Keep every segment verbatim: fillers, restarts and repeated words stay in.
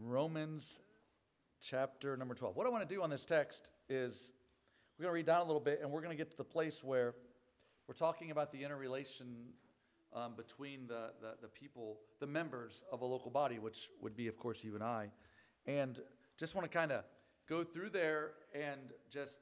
Romans chapter number twelve. What I want to do on this text is we're going to read down a little bit, and we're going to get to the place where we're talking about the interrelation um, between the, the, the people, the members of a local body, which would be, of course, you and I. And just want to kind of go through there and just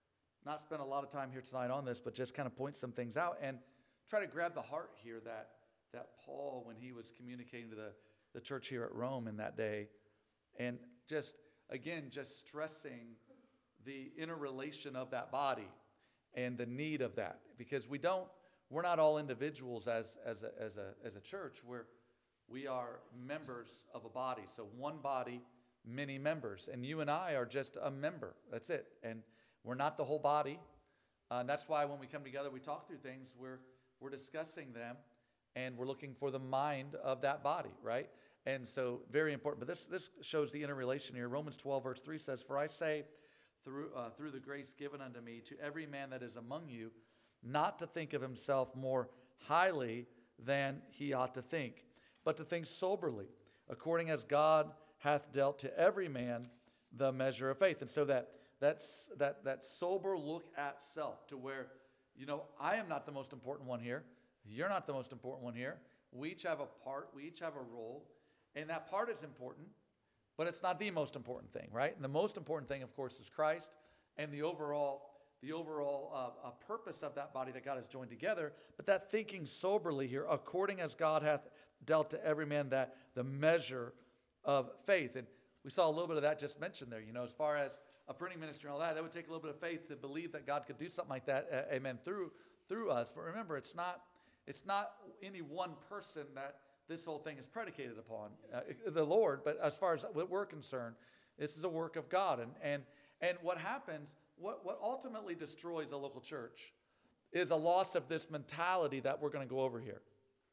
not spend a lot of time here tonight on this, but just kind of point some things out and try to grab the heart here that that Paul, when he was communicating to the, the church here at Rome in that day, and just, again, just stressing the interrelation of that body and the need of that. Because we don't, we're not all individuals as, as, a, as, a, as a church. We're, we are members of a body. So one body, many members. And you and I are just a member. That's it. And we're not the whole body. Uh, and that's why when we come together, we talk through things. We're, we're discussing them. And we're looking for the mind of that body, right? And so very important. But this this shows the interrelation here. Romans twelve verse three says, "For I say, through uh, through the grace given unto me, to every man that is among you, not to think of himself more highly than he ought to think, but to think soberly, according as God hath dealt to every man the measure of faith." And so that that's that that sober look at self, to where, you know, I am not the most important one here. You're not the most important one here. We each have a part. We each have a role. And that part is important, but it's not the most important thing, right? And the most important thing, of course, is Christ and the overall, the overall uh, uh, purpose of that body that God has joined together. But that thinking soberly here, according as God hath dealt to every man that the measure of faith. And we saw a little bit of that just mentioned there, you know, as far as a printing ministry and all that, that would take a little bit of faith to believe that God could do something like that, uh, amen, through through us. But remember, it's not It's not any one person that this whole thing is predicated upon, uh, the Lord. But as far as what we're concerned, this is a work of God. And and and what happens, what, what ultimately destroys a local church is a loss of this mentality that we're going to go over here.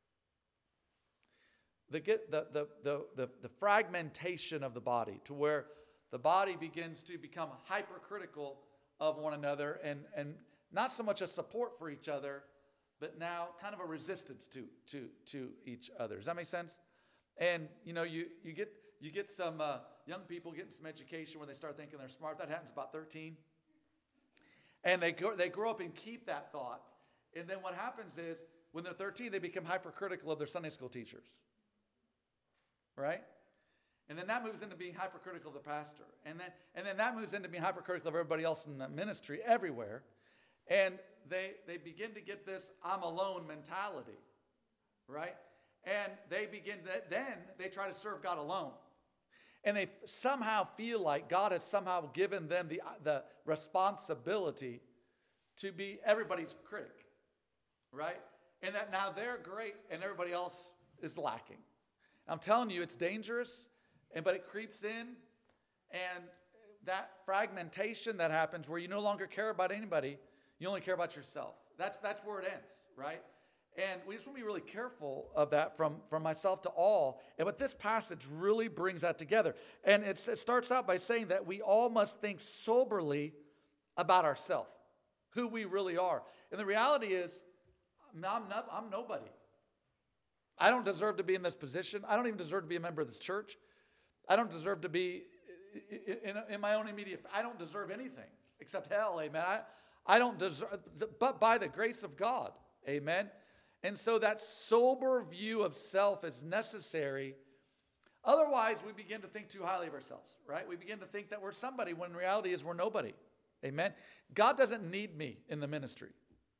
The, get, the, the, the, the, the fragmentation of the body, to where the body begins to become hypercritical of one another, and, and not so much a support for each other, but now kind of a resistance to to to each other. Does that make sense? And you know, you you get you get some uh, young people getting some education where they start thinking they're smart. That happens about thirteen, and they go, they grow up and keep that thought. And then what happens is when they're thirteen, they become hypercritical of their Sunday school teachers, right? And then that moves into being hypercritical of the pastor, and then and then that moves into being hypercritical of everybody else in the ministry everywhere. And they they begin to get this I'm alone mentality, right? And they begin to, then they try to serve God alone. And they somehow feel like God has somehow given them the, the responsibility to be everybody's critic, right? And that now they're great and everybody else is lacking. I'm telling you, it's dangerous, and but it creeps in, and that fragmentation that happens where you no longer care about anybody. You only care about yourself. That's that's where it ends, right? And we just want to be really careful of that from, from myself to all. And but this passage really brings that together. And it's, it starts out by saying that we all must think soberly about ourselves, who we really are. And the reality is, I'm, not, I'm nobody. I don't deserve to be in this position. I don't even deserve to be a member of this church. I don't deserve to be in, in, in my own immediate, I don't deserve anything except hell, amen. I, I don't deserve, but by the grace of God, amen? And so that sober view of self is necessary. Otherwise, we begin to think too highly of ourselves, right? We begin to think that we're somebody when reality is we're nobody, amen? God doesn't need me in the ministry.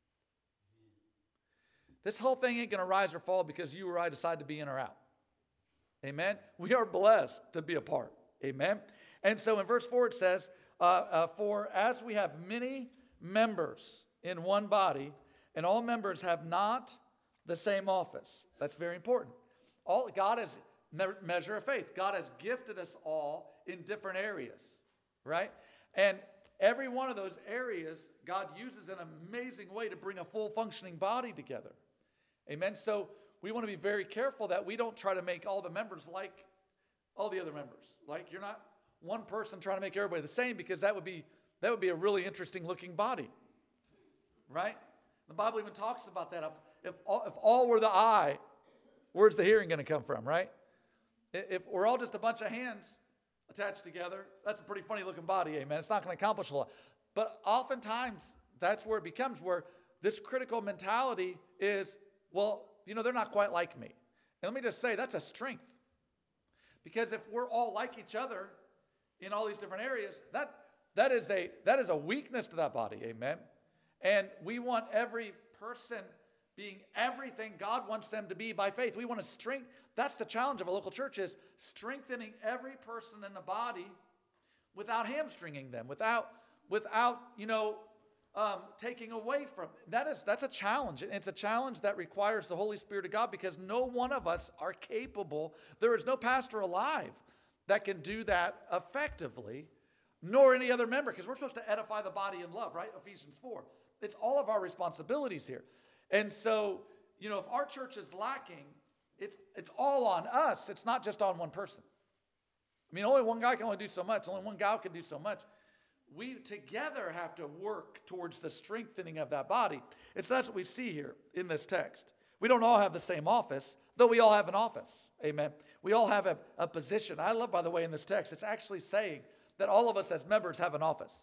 This whole thing ain't going to rise or fall because you or I decide to be in or out, amen? We are blessed to be a part, amen? And so in verse four it says, uh, uh, for as we have many members in one body, and all members have not the same office. That's very important. All God has me- measure of faith. God has gifted us all in different areas, right? And every one of those areas, God uses in an amazing way to bring a full functioning body together. Amen. So we want to be very careful that we don't try to make all the members like all the other members. Like you're not one person trying to make everybody the same, because that would be That would be a really interesting looking body, right? The Bible even talks about that. If, if, all, if all were the eye, where's the hearing going to come from, right? I- If we're all just a bunch of hands attached together, that's a pretty funny looking body, amen. It's not going to accomplish a lot. But oftentimes, that's where it becomes where this critical mentality is, well, you know, they're not quite like me. And let me just say, that's a strength. Because if we're all like each other in all these different areas, that that is a that is a weakness to that body, amen. And we want every person being everything God wants them to be by faith. We want to strengthen. That's the challenge of a local church, is strengthening every person in the body without hamstringing them, without without you know um, taking away from. That is that's a challenge. And it's a challenge that requires the Holy Spirit of God, because no one of us are capable. There is no pastor alive that can do that effectively, nor any other member, because we're supposed to edify the body in love, right? Ephesians four. It's all of our responsibilities here. And so, you know, if our church is lacking, it's it's all on us. It's not just on one person. I mean, only one guy can only do so much. Only one gal can do so much. We together have to work towards the strengthening of that body. It's that's what we see here in this text. We don't all have the same office, though we all have an office. Amen. We all have a, a position. I love, by the way, in this text, it's actually saying that all of us as members have an office.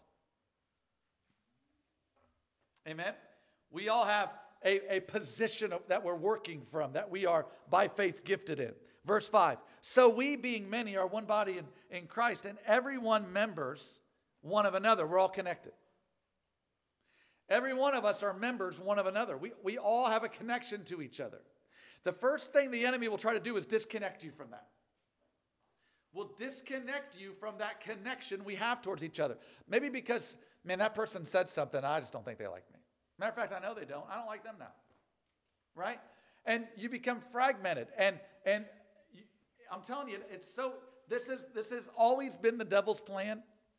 Amen. We all have a, a position of, that we're working from, that we are by faith gifted in. Verse five, so we being many are one body in, in Christ, and everyone members one of another. We're all connected. Every one of us are members one of another. We, we all have a connection to each other. The first thing the enemy will try to do is disconnect you from that. Will disconnect you from that connection we have towards each other. Maybe because, man, that person said something, I just don't think they like me. Matter of fact, I know they don't. I don't like them now. Right? And you become fragmented. And and you, I'm telling you, it's so, this is this has always been the devil's plan.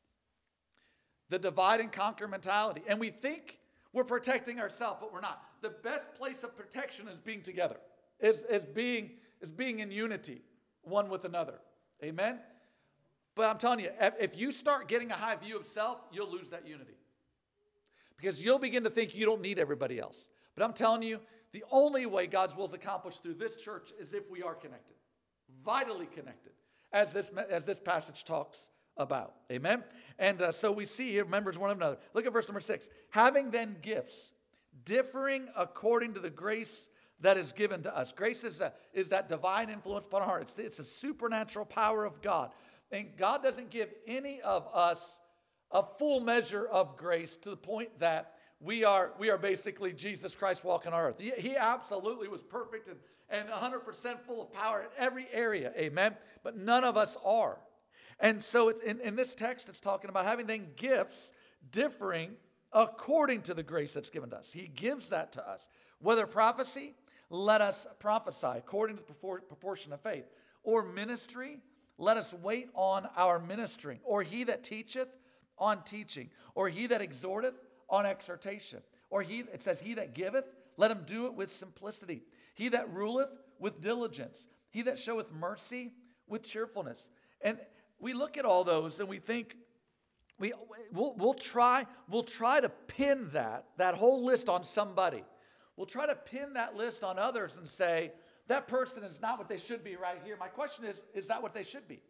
The divide and conquer mentality. And we think we're protecting ourselves, but we're not. The best place of protection is being together. Is, is, being, is being in unity, one with another. Amen? But I'm telling you, if you start getting a high view of self, you'll lose that unity. Because you'll begin to think you don't need everybody else. But I'm telling you, the only way God's will is accomplished through this church is if we are connected. Vitally connected. As this, as this passage talks about. Amen? And uh, so we see here, members one of another. Look at verse number six. Having then gifts, differing according to the grace that is given to us. Grace is, a, is that divine influence upon our heart. It's the, it's the supernatural power of God. And God doesn't give any of us a full measure of grace to the point that we are, we are basically Jesus Christ walking on earth. He, he absolutely was perfect and, and one hundred percent full of power in every area. Amen? But none of us are. And so it's, in, in this text, it's talking about having then gifts differing according to the grace that's given to us. He gives that to us. Whether prophecy, let us prophesy according to the proportion of faith. Or ministry, let us wait on our ministering. Or he that teacheth, on teaching. Or he that exhorteth, on exhortation. Or he, it says, he that giveth, let him do it with simplicity. He that ruleth, with diligence. He that showeth mercy, with cheerfulness. And we look at all those and we think, we, we'll, we'll, try, we'll try to pin that, that whole list on somebody. We'll try to pin that list on others and say, that person is not what they should be right here. My question is, is that what they should be?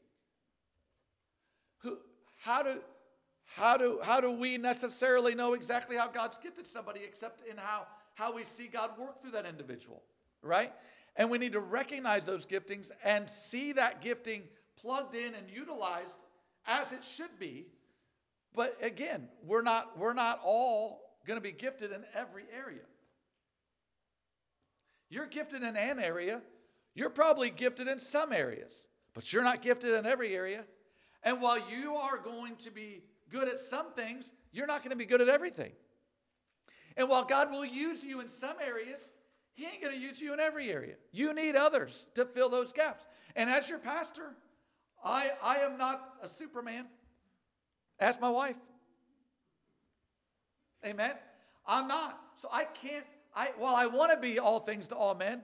Who, how do, how do, how do we necessarily know exactly how God's gifted somebody except in how, how we see God work through that individual, right? And we need to recognize those giftings and see that gifting plugged in and utilized as it should be. But again, we're not, we're not all going to be gifted in every area. You're gifted in an area. You're probably gifted in some areas, but you're not gifted in every area. And while you are going to be good at some things, you're not going to be good at everything. And while God will use you in some areas, he ain't going to use you in every area. You need others to fill those gaps. And as your pastor, I, I am not a Superman. Ask my wife. Amen? I'm not. So I can't, I while I want to be all things to all men,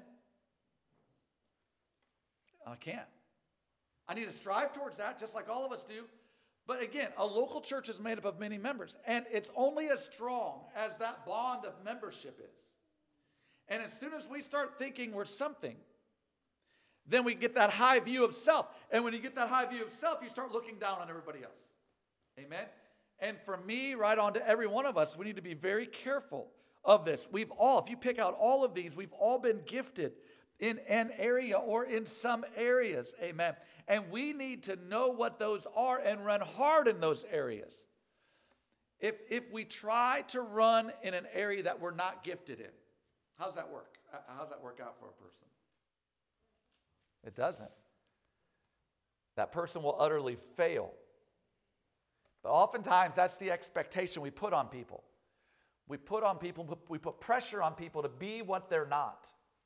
I can't. I need to strive towards that, just like all of us do. But again, a local church is made up of many members, and it's only as strong as that bond of membership is. And as soon as we start thinking we're something, then we get that high view of self. And when you get that high view of self, you start looking down on everybody else. Amen? And from me right on to every one of us, we need to be very careful of this. We've all, if you pick out all of these, we've all been gifted in an area or in some areas. Amen? And we need to know what those are and run hard in those areas. If, if we try to run in an area that we're not gifted in, how does that work? How does that work out for a person? It doesn't. That person will utterly fail. But oftentimes, that's the expectation we put on people. We put on people, we put pressure on people to be what they're not.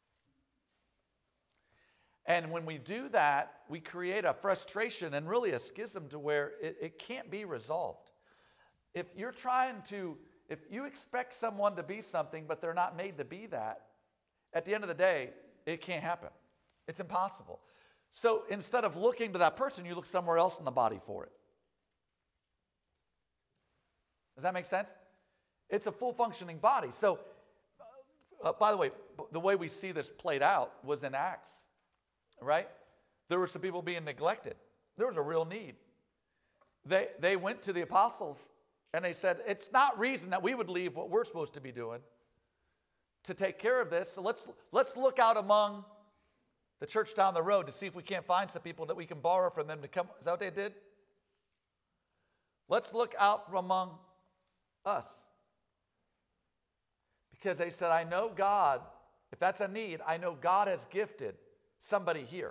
And when we do that, we create a frustration and really a schism to where it, it can't be resolved. If you're trying to, if you expect someone to be something, but they're not made to be that, at the end of the day, it can't happen. It's impossible. So instead of looking to that person, you look somewhere else in the body for it. Does that make sense? It's a full functioning body. So, uh, by the way, the way we see this played out was in Acts, right? There were some people being neglected. There was a real need. They, they went to the apostles and they said, it's not reason that we would leave what we're supposed to be doing to take care of this. So let's, let's look out among the church down the road to see if we can't find some people that we can borrow from them to come. Is that what they did? Let's look out from among us. Because they said, I know God, if that's a need, I know God has gifted somebody here.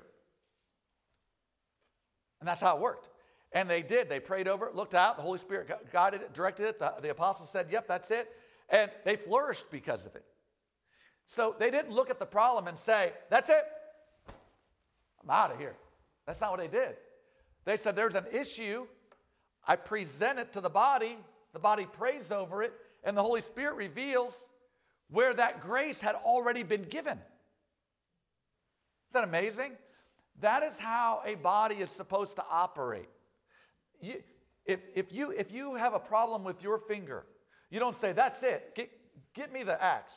And that's how it worked. And they did. They prayed over it, looked out. The Holy Spirit guided it, directed it. The, the apostles said, yep, that's it. And they flourished because of it. So they didn't look at the problem and say, that's it. I'm out of here. That's not what they did. They said, there's an issue. I present it to the body. The body prays over it. And the Holy Spirit reveals where that grace had already been given. Is that amazing? That is how a body is supposed to operate. You, if, if, you, if you have a problem with your finger, you don't say, that's it, get, get me the axe.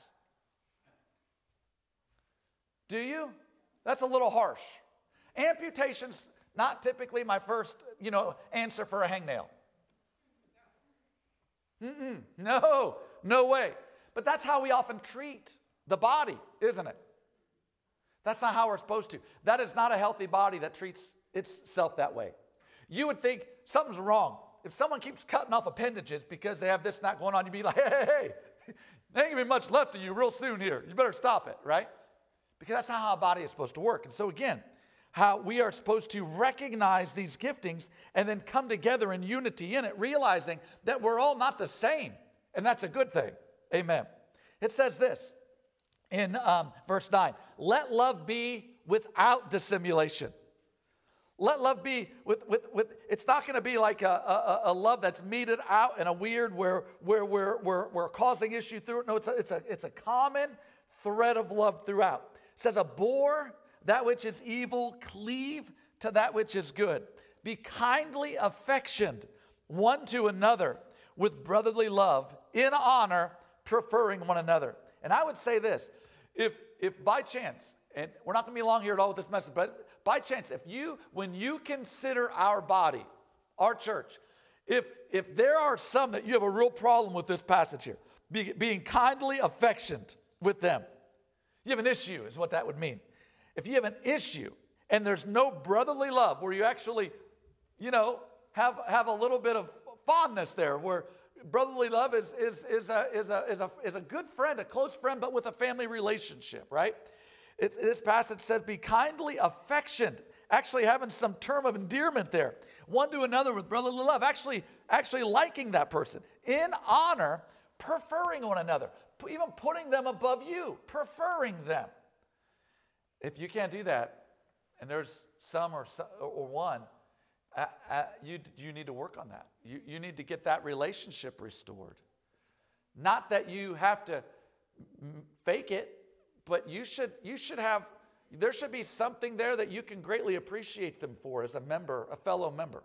Do you? That's a little harsh. Amputation's not typically my first, you know, answer for a hangnail. Mm-mm, no, no way. But that's how we often treat the body, isn't it? That's not how we're supposed to. That is not a healthy body that treats itself that way. You would think something's wrong. If someone keeps cutting off appendages because they have this not going on, you'd be like, hey, hey, hey, there ain't gonna be much left of you real soon here. You better stop it, right? Because that's not how a body is supposed to work. And so again, how we are supposed to recognize these giftings and then come together in unity in it, realizing that we're all not the same. And that's a good thing. Amen. It says this in um, verse nine, let love be without dissimulation. Let love be with, with, with it's not going to be like a, a, a love that's meted out in a weird where, where we're, we're, we're causing issue through it. No, it's a, it's, a, it's a common thread of love throughout. It says, abhor that which is evil, cleave to that which is good. Be kindly affectioned one to another with brotherly love, in honor, preferring one another. And I would say this, if, if by chance, and we're not going to be long here at all with this message, but by chance, if you, when you consider our body, our church, if, if there are some that you have a real problem with this passage here, be, being kindly affectioned with them, you have an issue is what that would mean. If you have an issue and there's no brotherly love where you actually, you know, have, have a little bit of fondness there where brotherly love is, is, is, a, is, a, is, a, is a good friend, a close friend, but with a family relationship, right? It, this passage says, be kindly affectioned, actually having some term of endearment there, one to another with brotherly love, actually, actually liking that person, in honor, preferring one another, even putting them above you, preferring them. If you can't do that, and there's some or, some, or one, uh, uh, you, you need to work on that. You, you need to get that relationship restored. Not that you have to fake it, but you should, you should have, there should be something there that you can greatly appreciate them for as a member, a fellow member.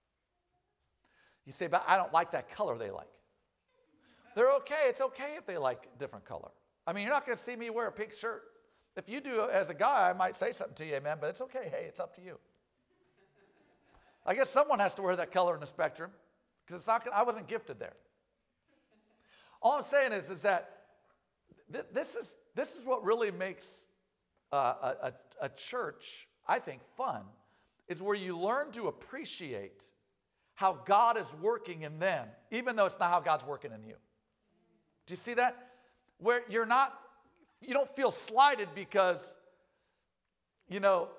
You say, but I don't like that color they like. They're okay. It's okay if they like a different color. I mean, you're not going to see me wear a pink shirt If you do as a guy, I might say something to you, amen, but it's okay. Hey, it's up to you. I guess someone has to wear that color in the spectrum because it's not. I wasn't gifted there. All I'm saying is, is that th- this is this is what really makes uh, a, a, a church, I think, fun, is where you learn to appreciate how God is working in them, even though it's not how God's working in you. Do you see that? Where you're not, you don't feel slighted because, you know,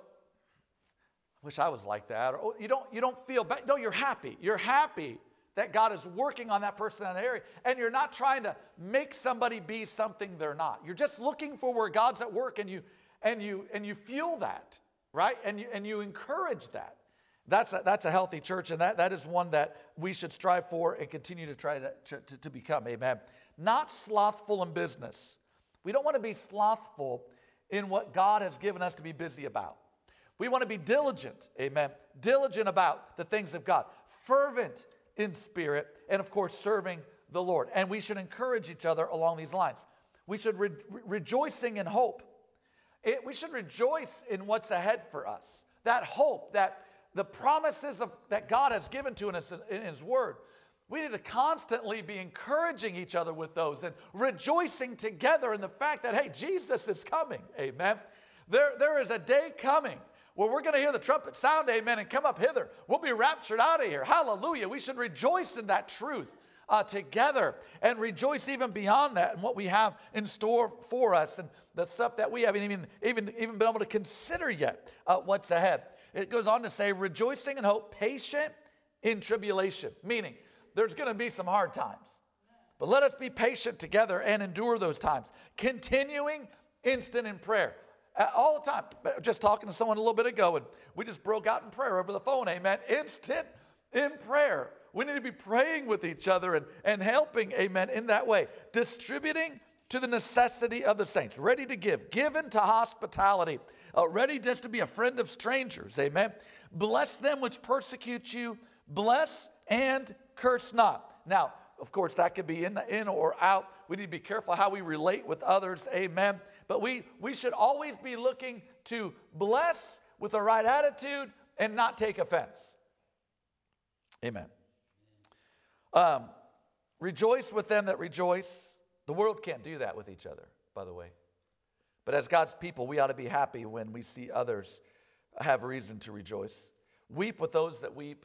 I wish I was like that. Or you don't, you don't feel bad. No, you're happy. You're happy that God is working on that person in that area. And you're not trying to make somebody be something they're not. You're just looking for where God's at work, and you and you and you feel that, right? And you and you encourage that. That's a, that's a healthy church, and that, that is one that we should strive for and continue to try to, to, to become. Amen. Not slothful in business. We don't want to be slothful in what God has given us to be busy about. We want to be diligent, amen, diligent about the things of God, fervent in spirit, and of course, serving the Lord. And we should encourage each other along these lines. We should re- rejoicing in hope. It, we should rejoice in what's ahead for us. That hope, that the promises of, that God has given to us in, in His Word. We need to constantly be encouraging each other with those and rejoicing together in the fact that, hey, Jesus is coming, amen. There, there is a day coming where we're going to hear the trumpet sound, amen, and come up hither. We'll be raptured out of here. Hallelujah. We should rejoice in that truth uh, together and rejoice even beyond that and what we have in store for us and the stuff that we haven't even, even, even been able to consider yet uh, what's ahead. It goes on to say, rejoicing in hope, patient in tribulation, meaning there's going to be some hard times. But let us be patient together and endure those times. Continuing instant in prayer. All the time. Just talking to someone a little bit ago, and we just broke out in prayer over the phone, amen. Instant in prayer. We need to be praying with each other and, and helping, amen, in that way. Distributing to the necessity of the saints. Ready to give. Given to hospitality. Uh, ready just to be a friend of strangers, amen. Bless them which persecute you. Bless and curse not. Now, of course, that could be in, the, in or out. We need to be careful how we relate with others, amen. But we, we should always be looking to bless with the right attitude and not take offense. Amen. Um, rejoice with them that rejoice. The world can't do that with each other, by the way. But as God's people, we ought to be happy when we see others have reason to rejoice. Weep with those that weep.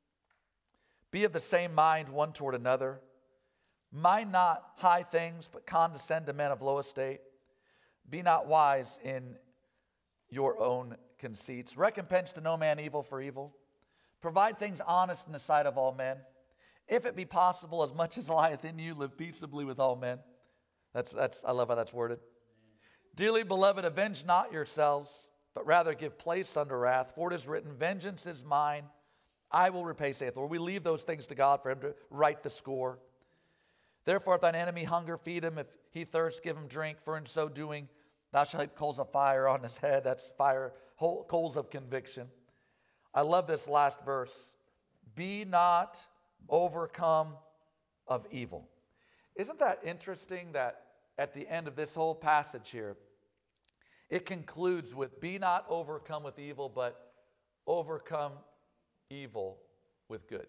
Be of the same mind one toward another. Mind not high things, but condescend to men of low estate. Be not wise in your own conceits. Recompense to no man evil for evil. Provide things honest in the sight of all men. If it be possible, as much as lieth in you, live peaceably with all men. That's, that's, I love how that's worded. Dearly beloved, avenge not yourselves, but rather give place unto wrath. For it is written, vengeance is mine, I will repay, saith the Lord. We leave those things to God for Him to right the score. Therefore, if thine enemy hunger, feed him. If he thirst, give him drink. For in so doing, thou shalt heap coals of fire on his head. That's fire, coals of conviction. I love this last verse. Be not overcome of evil. Isn't that interesting that at the end of this whole passage here, it concludes with, be not overcome with evil, but overcome evil with good.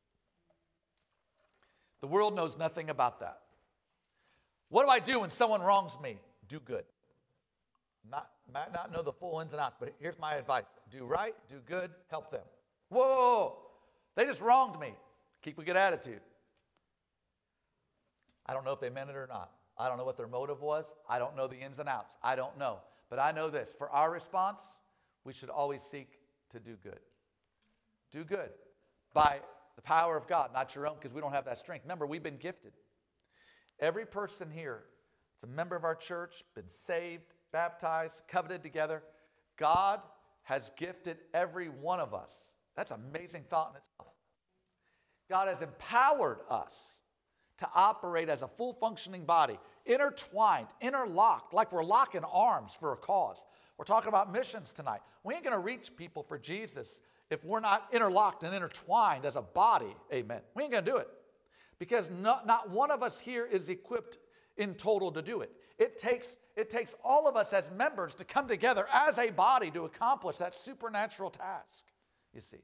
The world knows nothing about that. What do I do when someone wrongs me? Do good. Not, might not know the full ins and outs, but here's my advice. Do right, do good, help them. Whoa, they just wronged me. Keep a good attitude. I don't know if they meant it or not. I don't know what their motive was. I don't know the ins and outs. I don't know. But I know this. For our response, we should always seek to do good. Do good by the power of God, not your own, because we don't have that strength. Remember, we've been gifted. Every person here, it's a member of our church, been saved, baptized, covenanted together. God has gifted every one of us. That's an amazing thought in itself. God has empowered us to operate as a full functioning body, intertwined, interlocked, like we're locking arms for a cause. We're talking about missions tonight. We ain't going to reach people for Jesus if we're not interlocked and intertwined as a body, amen. We ain't going to do it because not, not one of us here is equipped in total to do it. It takes, it takes all of us as members to come together as a body to accomplish that supernatural task, you see.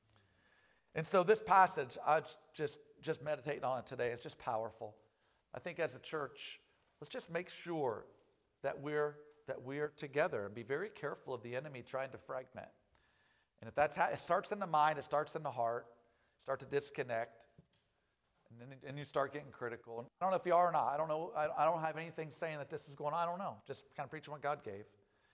And so this passage, I just, just meditating on it today, it's just powerful. I think as a church, let's just make sure that we're, that we're together and be very careful of the enemy trying to fragment. And if that's how, it starts in the mind, it starts in the heart, start to disconnect. And then and you start getting critical. And I don't know if you are or not. I don't know. I, I don't have anything saying that this is going on. I don't know. Just kind of preaching what God gave.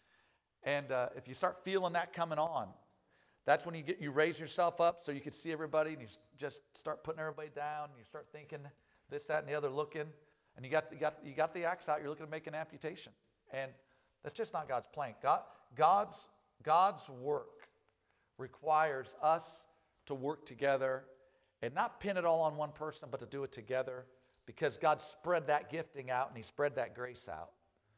And uh, if you start feeling that coming on, that's when you get you raise yourself up so you can see everybody, and you just start putting everybody down. And you start thinking this, that, and the other, looking, and you got you got you got the axe out. You're looking to make an amputation, and that's just not God's plan. God God's God's work requires us to work together. And not pin it all on one person, but to do it together, because God spread that gifting out and he spread that grace out.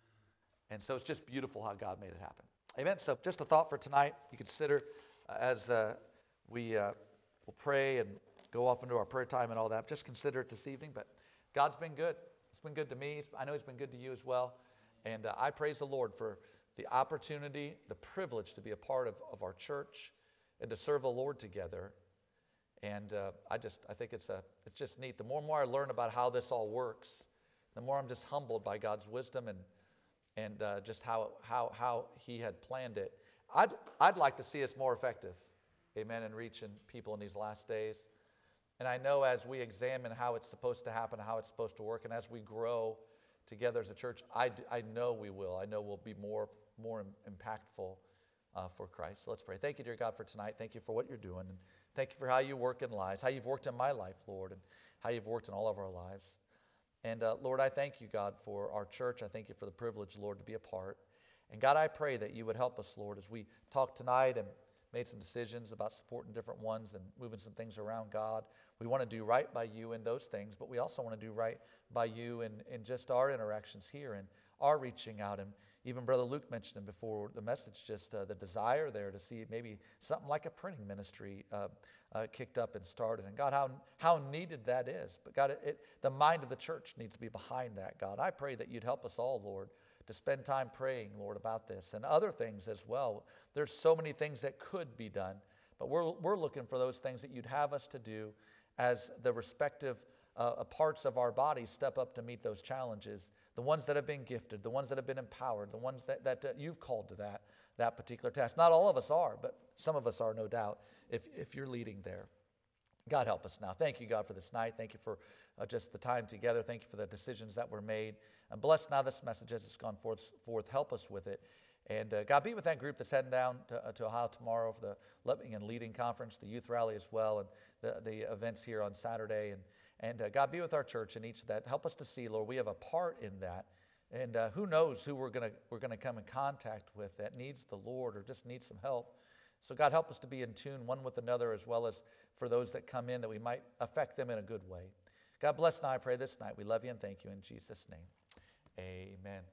And so it's just beautiful how God made it happen. Amen. So just a thought for tonight. You consider uh, as uh, we uh, will pray and go off into our prayer time and all that, just consider it this evening. But God's been good. It's been good to me. It's, I know he's been good to you as well. And uh, I praise the Lord for the opportunity, the privilege to be a part of, of our church and to serve the Lord together. And uh, I just, I think it's a, it's just neat. The more and more I learn about how this all works, the more I'm just humbled by God's wisdom and and uh, just how how how He had planned it. I'd I'd like to see us more effective, amen, in reaching people in these last days. And I know as we examine how it's supposed to happen, how it's supposed to work, and as we grow together as a church, I, I know we will. I know we'll be more more impactful uh, for Christ. So let's pray. Thank you, dear God, for tonight. Thank you for what you're doing. And thank you for how you work in lives, how you've worked in my life, Lord, and how you've worked in all of our lives. And uh, Lord, I thank you, God, for our church. I thank you for the privilege, Lord, to be a part. And God, I pray that you would help us, Lord, as we talk tonight and made some decisions about supporting different ones and moving some things around, God. We want to do right by you in those things, but we also want to do right by you in, in just our interactions here and our reaching out. And even Brother Luke mentioned it before the message, just uh, the desire there to see maybe something like a printing ministry uh, uh, kicked up and started. And God, how how needed that is. But God, it, it, the mind of the church needs to be behind that, God. I pray that you'd help us all, Lord, to spend time praying, Lord, about this and other things as well. There's so many things that could be done, but we're we're looking for those things that you'd have us to do as the respective uh, parts of our bodies step up to meet those challenges. The ones that have been gifted, the ones that have been empowered, the ones that, that uh, you've called to that, that particular task. Not all of us are, but some of us are, no doubt, if, if you're leading there. God, help us now. Thank you, God, for this night. Thank you for uh, just the time together. Thank you for the decisions that were made. And bless now this message as it's gone forth. forth. Help us with it. And uh, God, be with that group that's heading down to, uh, to Ohio tomorrow for the Loving and Leading Conference, the youth rally as well, and the, the events here on Saturday. And And uh, God, be with our church in each of that. Help us to see, Lord, we have a part in that. And uh, who knows who we're going to we're going to come in contact with that needs the Lord or just needs some help. So God, help us to be in tune one with another, as well as for those that come in, that we might affect them in a good way. God bless now, I pray this night. We love you and thank you in Jesus' name. Amen.